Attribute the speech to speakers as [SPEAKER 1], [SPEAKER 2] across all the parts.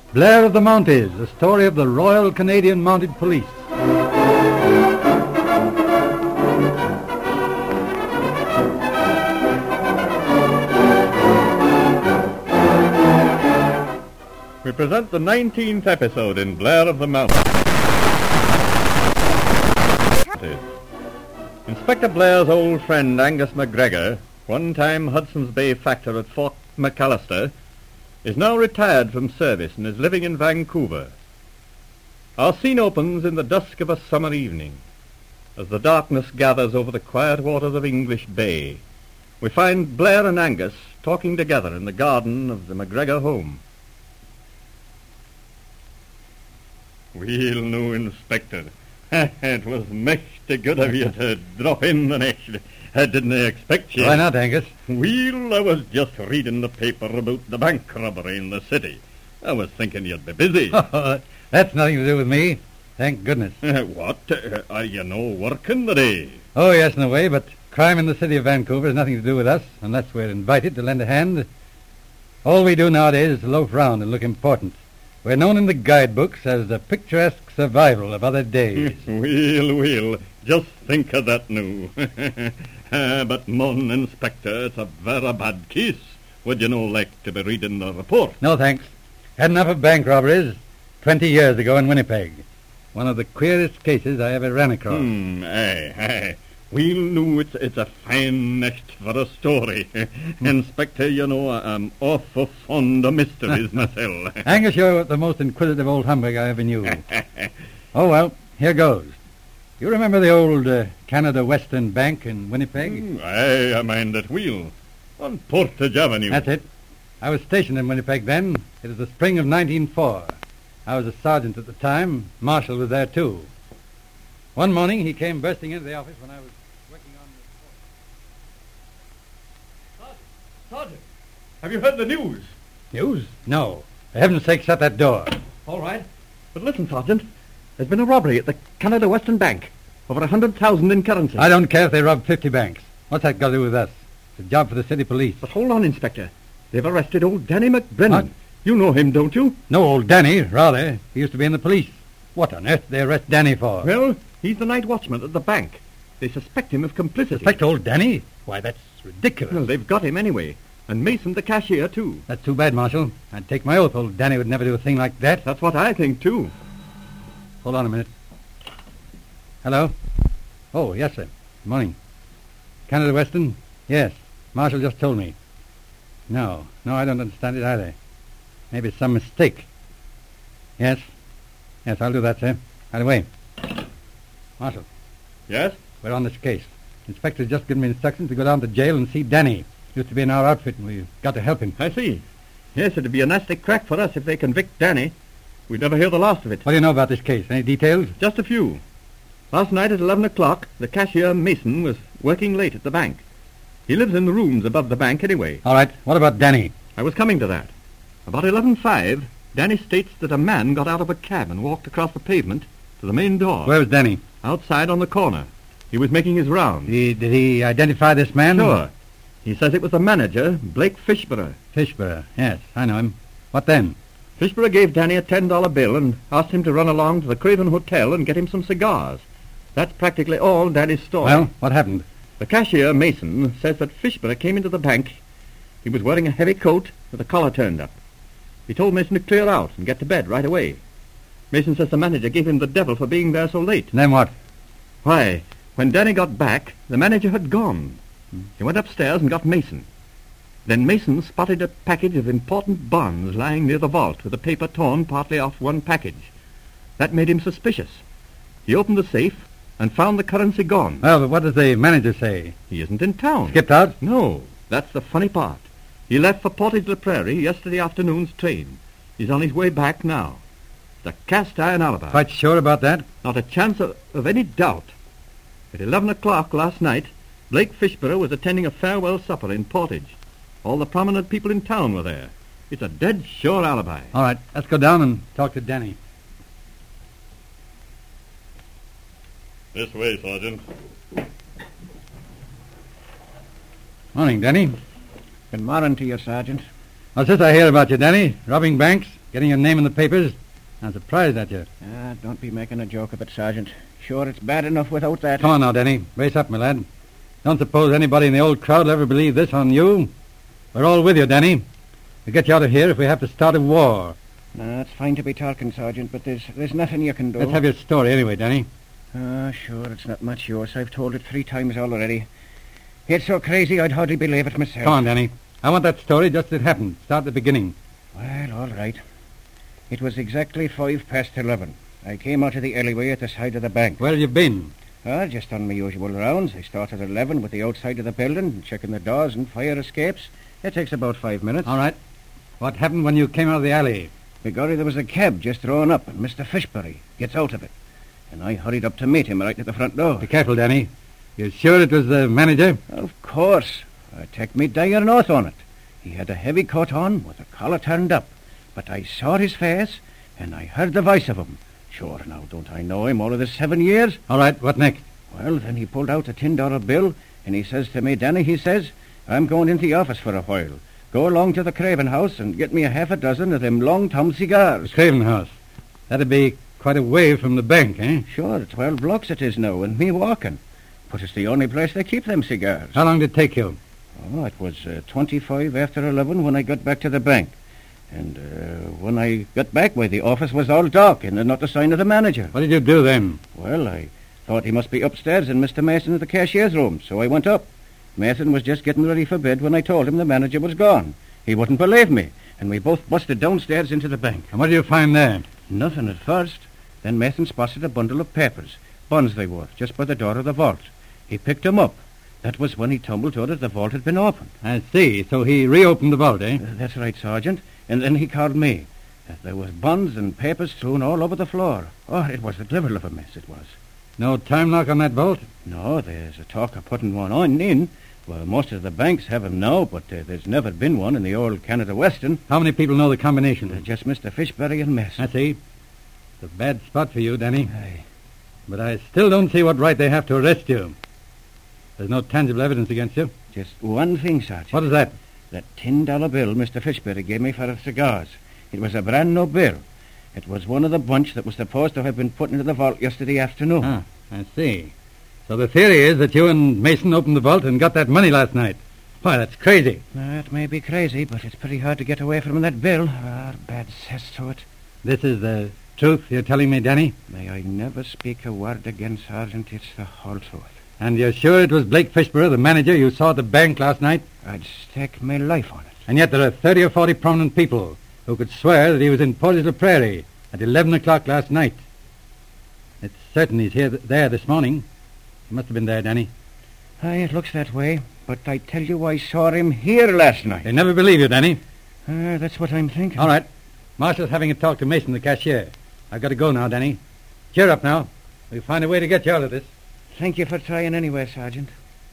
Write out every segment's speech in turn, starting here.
[SPEAKER 1] Blair of the Mounties, a story of the Royal Canadian Mounted Police.
[SPEAKER 2] We present the 19th episode in Blair of the Mounties. Inspector Blair's old friend Angus McGregor, one-time Hudson's Bay factor at Fort McAllister, is now retired from service and is living in Vancouver. Our scene opens in the dusk of a summer evening. As the darkness gathers over the quiet waters of English Bay, we find Blair and Angus talking together in the garden of the McGregor home. Well, no, Inspector. It was mighty good of you to drop in the next. I didn't expect you.
[SPEAKER 1] Why not, Angus?
[SPEAKER 2] Well, I was just reading the paper about the bank robbery in the city. I was thinking you'd be busy.
[SPEAKER 1] That's nothing to do with me. Thank goodness.
[SPEAKER 2] What? Are you no working today?
[SPEAKER 1] Oh, yes, in a way, but crime in the city of Vancouver has nothing to do with us, unless we're invited to lend a hand. All we do nowadays is to loaf round and look important. We're known in the guidebooks as the picturesque survival of other days.
[SPEAKER 2] Well, just think of that now. But, mon Inspector, it's a very bad case. Would you no like to be reading the report?
[SPEAKER 1] No, thanks. Had enough of bank robberies 20 years ago in Winnipeg. One of the queerest cases I ever ran across.
[SPEAKER 2] Aye. Well, no, it's a fine next for a story. Inspector, you know, I'm awful fond of mysteries myself.
[SPEAKER 1] Angus, you're the most inquisitive old humbug I ever knew. Oh, well, here goes. You remember the old Canada Western Bank in Winnipeg?
[SPEAKER 2] Aye, I mind it well. On Portage Avenue.
[SPEAKER 1] That's it. I was stationed in Winnipeg then. It was the spring of 1904. I was a sergeant at the time. Marshall was there, too. One morning, he came bursting into the office when I was working on the report.
[SPEAKER 3] Sergeant, have you heard the news?
[SPEAKER 1] News? No. For heaven's sake, shut that door.
[SPEAKER 3] All right. But listen, Sergeant. There's been a robbery at the Canada Western Bank. Over 100,000 in currency.
[SPEAKER 1] I don't care if they robbed 50 banks. What's that got to do with us? It's a job for the city police.
[SPEAKER 3] But hold on, Inspector. They've arrested old Danny McBrennan.
[SPEAKER 1] What?
[SPEAKER 3] You know him, don't you?
[SPEAKER 1] No, old Danny, rather. He used to be in the police. What on earth did they arrest Danny for?
[SPEAKER 3] Well, he's the night watchman at the bank. They suspect him of complicity.
[SPEAKER 1] Suspect old Danny? Why, that's ridiculous.
[SPEAKER 3] Well, they've got him anyway. And Mason, the cashier, too.
[SPEAKER 1] That's too bad, Marshal. I'd take my oath old Danny would never do a thing like that.
[SPEAKER 3] That's what I think, too.
[SPEAKER 1] Hold on a minute. Hello? Oh, yes, sir. Good morning. Canada Western? Yes. Marshal just told me. No, I don't understand it either. Maybe it's some mistake. Yes, I'll do that, sir. Right away. Marshal.
[SPEAKER 2] Yes?
[SPEAKER 1] We're on this case. Inspector's just given me instructions to go down to jail and see Danny. Used to be in our outfit, and we've got to help him.
[SPEAKER 3] I see. Yes, it'd be a nasty crack for us if they convict Danny. We'd never hear the last of it.
[SPEAKER 1] What do you know about this case? Any details?
[SPEAKER 3] Just a few. Last night at 11 o'clock, the cashier, Mason, was working late at the bank. He lives in the rooms above the bank anyway.
[SPEAKER 1] All right. What about Danny?
[SPEAKER 3] I was coming to that. About 11:05, Danny states that a man got out of a cab and walked across the pavement to the main door.
[SPEAKER 1] Where was Danny?
[SPEAKER 3] Outside on the corner. He was making his rounds.
[SPEAKER 1] Did he identify this man?
[SPEAKER 3] Sure. He says it was the manager, Blake Fishborough.
[SPEAKER 1] Fishborough. Yes, I know him. What then?
[SPEAKER 3] Fishborough gave Danny a $10 bill and asked him to run along to the Craven Hotel and get him some cigars. That's practically all Danny's story.
[SPEAKER 1] Well, what happened?
[SPEAKER 3] The cashier, Mason, says that Fishborough came into the bank. He was wearing a heavy coat with a collar turned up. He told Mason to clear out and get to bed right away. Mason says the manager gave him the devil for being there so late.
[SPEAKER 1] Then what?
[SPEAKER 3] Why, when Danny got back, the manager had gone. He went upstairs and got Mason. Then Mason spotted a package of important bonds lying near the vault with the paper torn partly off one package. That made him suspicious. He opened the safe and found the currency gone.
[SPEAKER 1] Well, but what does the manager say?
[SPEAKER 3] He isn't in town.
[SPEAKER 1] Skipped out?
[SPEAKER 3] No, that's the funny part. He left for Portage la Prairie yesterday afternoon's train. He's on his way back now. It's a cast-iron alibi.
[SPEAKER 1] Quite sure about that?
[SPEAKER 3] Not a chance of any doubt. At 11 o'clock last night, Blake Fishborough was attending a farewell supper in Portage. All the prominent people in town were there. It's a dead sure alibi.
[SPEAKER 1] All right, let's go down and talk to Danny.
[SPEAKER 2] This way, Sergeant.
[SPEAKER 1] Morning, Danny.
[SPEAKER 4] Good morning to you, Sergeant.
[SPEAKER 1] What's this I hear about you, Danny? Robbing banks? getting your name in the papers. I'm surprised at you.
[SPEAKER 4] Don't be making a joke of it, Sergeant. Sure, it's bad enough without that.
[SPEAKER 1] Come on now, Denny. Brace up, my lad. Don't suppose anybody in the old crowd will ever believe this on you. We're all with you, Denny. We'll get you out of here if we have to start a war.
[SPEAKER 4] It's fine to be talking, Sergeant, but there's nothing you can do.
[SPEAKER 1] Let's have your story anyway, Denny.
[SPEAKER 4] Sure, it's not much use. I've told it 3 times already. It's so crazy I'd hardly believe it myself.
[SPEAKER 1] Come on, Denny. I want that story just as it happened. Start at the beginning.
[SPEAKER 4] Well, all right. It was exactly 11:05. I came out of the alleyway at the side of the bank.
[SPEAKER 1] Where have you been?
[SPEAKER 4] Just on my usual rounds. I started at 11 with the outside of the building, checking the doors and fire escapes. It takes about 5 minutes.
[SPEAKER 1] All right. What happened when you came out of the alley?
[SPEAKER 4] Begorry, there was a cab just drawn up, and Mr. Fishbury gets out of it. And I hurried up to meet him right at the front door.
[SPEAKER 1] Be careful, Danny. You're sure it was the manager?
[SPEAKER 4] Of course. I take me dire oath on it. He had a heavy coat on with the collar turned up. But I saw his face, and I heard the voice of him. Sure, now, don't I know him all of the 7 years?
[SPEAKER 1] All right, what next?
[SPEAKER 4] Well, then he pulled out a $10 bill, and he says to me, Danny, he says, I'm going into the office for a while. Go along to the Craven House and get me a half a dozen of them Long Tom cigars.
[SPEAKER 1] The Craven House. That'd be quite a way from the bank, eh?
[SPEAKER 4] Sure, 12 blocks it is now, and me walking. But it's the only place they keep them cigars.
[SPEAKER 1] How long did it take you?
[SPEAKER 4] It was 25 after 11 when I got back to the bank. And when I got back, the office was all dark and not a sign of the manager.
[SPEAKER 1] What did you do then?
[SPEAKER 4] Well, I thought he must be upstairs in Mr. Mason at the cashier's room, so I went up. Mason was just getting ready for bed when I told him the manager was gone. He wouldn't believe me, and we both busted downstairs into the bank.
[SPEAKER 1] And what did you find there?
[SPEAKER 4] Nothing at first. Then Mason spotted a bundle of papers, bonds they were, just by the door of the vault. He picked them up. That was when he tumbled to it that the vault had been opened.
[SPEAKER 1] I see. So he reopened the vault, eh?
[SPEAKER 4] That's right, Sergeant. And then he called me. There was bonds and papers strewn all over the floor. It was a devil of a mess, it was.
[SPEAKER 1] No time lock on that vault?
[SPEAKER 4] No, there's a talk of putting one in. Well, most of the banks have 'em now, but there's never been one in the old Canada Western.
[SPEAKER 1] How many people know the combination?
[SPEAKER 4] Just Mr. Fishbury and Mason.
[SPEAKER 1] I see. It's a bad spot for you, Danny.
[SPEAKER 4] Aye.
[SPEAKER 1] But I still don't see what right they have to arrest you. There's no tangible evidence against you.
[SPEAKER 4] Just one thing, Sergeant.
[SPEAKER 1] What is that?
[SPEAKER 4] That $10 bill Mr. Fishbury gave me for the cigars. It was a brand new bill. It was one of the bunch that was supposed to have been put into the vault yesterday afternoon.
[SPEAKER 1] I see. So the theory is that you and Mason opened the vault and got that money last night. Why, that's crazy.
[SPEAKER 4] It may be crazy, but it's pretty hard to get away from that bill. Bad cess to it.
[SPEAKER 1] This is the truth you're telling me, Danny?
[SPEAKER 4] May I never speak a word again, Sergeant. It's the whole truth.
[SPEAKER 1] And you're sure it was Blake Fishbury, the manager you saw at the bank last night?
[SPEAKER 4] I'd stake my life on it.
[SPEAKER 1] And yet there are 30 or 40 prominent people who could swear that he was in Portage la Prairie at 11 o'clock last night. It's certain he's there this morning. He must have been there, Danny.
[SPEAKER 4] It looks that way. But I tell you, I saw him here last night.
[SPEAKER 1] They never believe you, Danny.
[SPEAKER 4] That's what I'm thinking.
[SPEAKER 1] All right. Marshal's having a talk to Mason, the cashier. I've got to go now, Danny. Cheer up now. We'll find a way to get you out of this.
[SPEAKER 4] Thank you for trying anyway, Sergeant.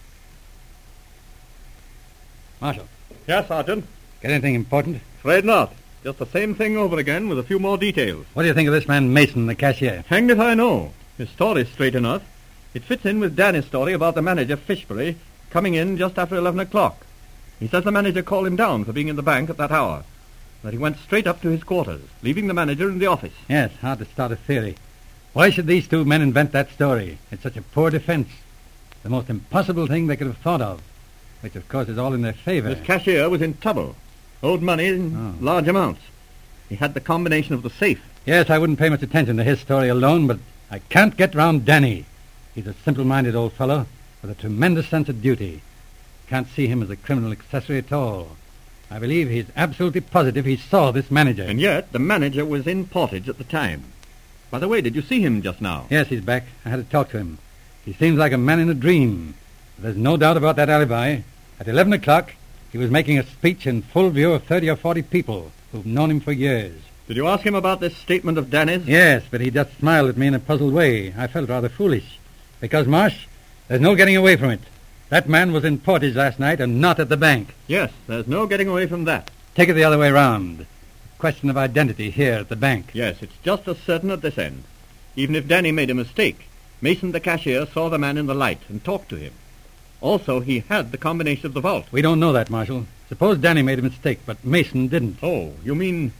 [SPEAKER 1] Marshal,
[SPEAKER 2] Yes, Sergeant.
[SPEAKER 1] get anything important?
[SPEAKER 2] Afraid not. Just the same thing over again with a few more details.
[SPEAKER 1] What do you think of this man Mason, the cashier?
[SPEAKER 2] Hanged if I know. His story's straight enough. It fits in with Danny's story about the manager, Fishbury, coming in just after 11 o'clock. He says the manager called him down for being in the bank at that hour. That he went straight up to his quarters, leaving the manager in the office.
[SPEAKER 1] Yes, hard to start a theory. Why should these two men invent that story? It's such a poor defense. The most impossible thing they could have thought of. Which, of course, is all in their favor.
[SPEAKER 2] This cashier was in trouble. Owed money in large amounts. He had the combination of the safe.
[SPEAKER 1] Yes, I wouldn't pay much attention to his story alone, but I can't get round Danny. He's a simple-minded old fellow with a tremendous sense of duty. Can't see him as a criminal accessory at all. I believe he's absolutely positive he saw this manager.
[SPEAKER 2] And yet, the manager was in Portage at the time. By the way, did you see him just now?
[SPEAKER 1] Yes, he's back. I had to talk to him. He seems like a man in a dream. There's no doubt about that alibi. At 11 o'clock, he was making a speech in full view of 30 or 40 people who've known him for years.
[SPEAKER 2] Did you ask him about this statement of Danny's?
[SPEAKER 1] Yes, but he just smiled at me in a puzzled way. I felt rather foolish. Because, Marsh, there's no getting away from it. That man was in Portage last night and not at the bank.
[SPEAKER 2] Yes, there's no getting away from that.
[SPEAKER 1] Take it the other way round. Question of identity here at the bank.
[SPEAKER 2] Yes, it's just as certain at this end. Even if Danny made a mistake, Mason the cashier saw the man in the light and talked to him. Also, he had the combination of the vault.
[SPEAKER 1] We don't know that, Marshal. Suppose Danny made a mistake, but Mason didn't.
[SPEAKER 2] Oh, you mean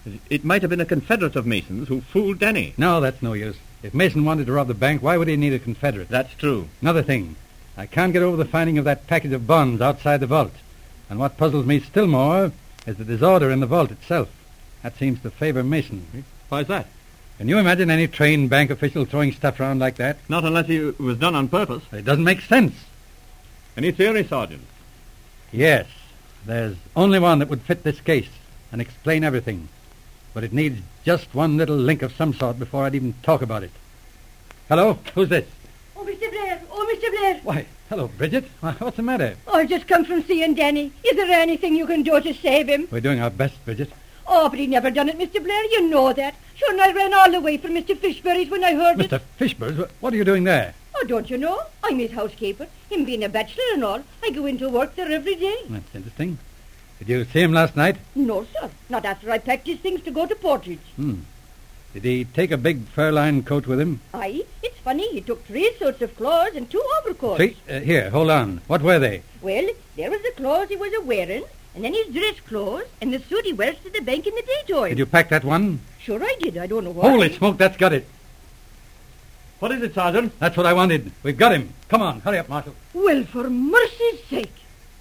[SPEAKER 3] It might have been a confederate of Mason's who fooled Danny.
[SPEAKER 1] No, that's no use. If Mason wanted to rob the bank, why would he need a confederate?
[SPEAKER 3] That's true.
[SPEAKER 1] Another thing, I can't get over the finding of that package of bonds outside the vault. And what puzzles me still more is the disorder in the vault itself. That seems to favor Mason.
[SPEAKER 3] Why's that?
[SPEAKER 1] Can you imagine any trained bank official throwing stuff around like that?
[SPEAKER 3] Not unless it was done on purpose.
[SPEAKER 1] It doesn't make sense.
[SPEAKER 3] Any theory, Sergeant?
[SPEAKER 1] Yes, there's only one that would fit this case and explain everything. But it needs just one little link of some sort before I'd even talk about it. Hello? Who's this?
[SPEAKER 5] Oh, Mr. Blair! Oh, Mr. Blair!
[SPEAKER 1] Why, hello, Bridget. What's the matter?
[SPEAKER 5] Oh, I've just come from seeing Danny. Is there anything you can do to save him?
[SPEAKER 1] We're doing our best, Bridget.
[SPEAKER 5] Oh, but he never done it, Mr. Blair. You know that. Sure, and I ran all the way from Mr. Fishberry's when I heard
[SPEAKER 1] Mr.
[SPEAKER 5] it.
[SPEAKER 1] Fishburne, what are you doing there?
[SPEAKER 5] Oh, don't you know? I'm his housekeeper. Him being a bachelor and all. I go into work there every day.
[SPEAKER 1] That's interesting. Did you see him last night?
[SPEAKER 5] No, sir. Not after I packed his things to go to Portridge.
[SPEAKER 1] Did he take a big fur-lined coat with him?
[SPEAKER 5] Aye, it's funny. He took 3 suits of clothes and 2 overcoats.
[SPEAKER 1] See? Here, hold on. What were they?
[SPEAKER 5] Well, there was the clothes he was a-wearing, and then his dress clothes, and the suit he wears to the bank in the daytime.
[SPEAKER 1] Did you pack that one?
[SPEAKER 5] Sure I did. I don't know why.
[SPEAKER 1] Holy smoke, that's got it.
[SPEAKER 3] What is it, Sergeant?
[SPEAKER 1] That's what I wanted. We've got him. Come on, hurry up, Marshal.
[SPEAKER 5] Well, for mercy's sake.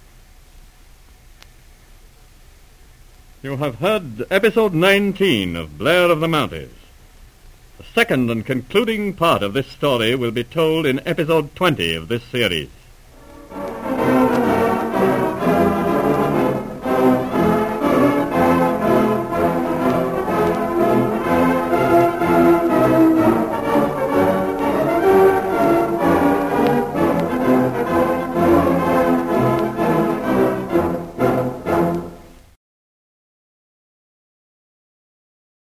[SPEAKER 2] You have heard episode 19 of Blair of the Mounties. The second and concluding part of this story will be told in episode 20 of this series.